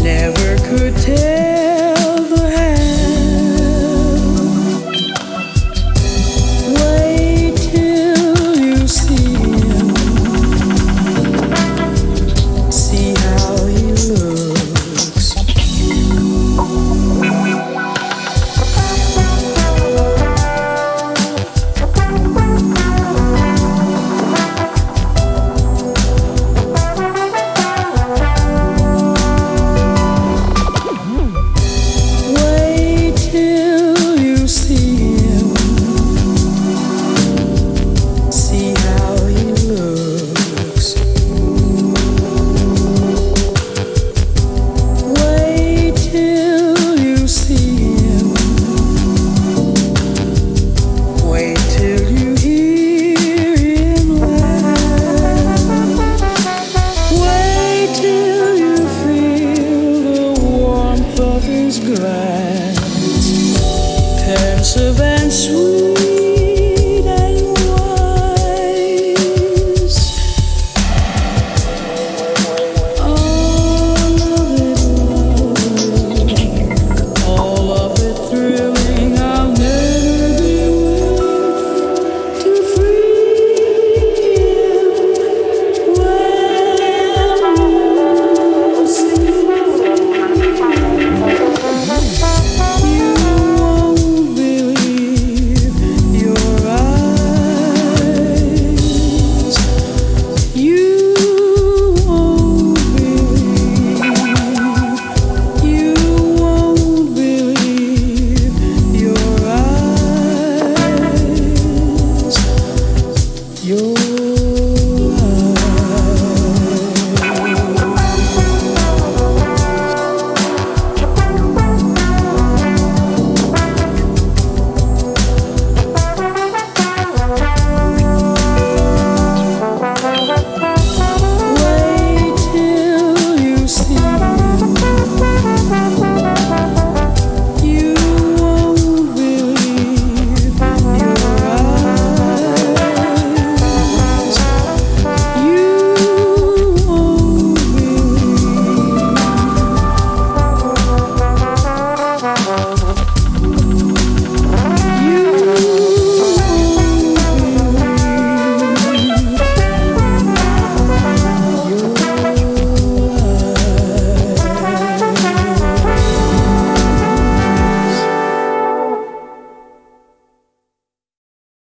never could tell the hand. Wait till you see him, see how he looks. Wait till you see him, see how he looks. Wait till you see him, wait till you hear him laugh. Wait till you feel the warmth of his glass.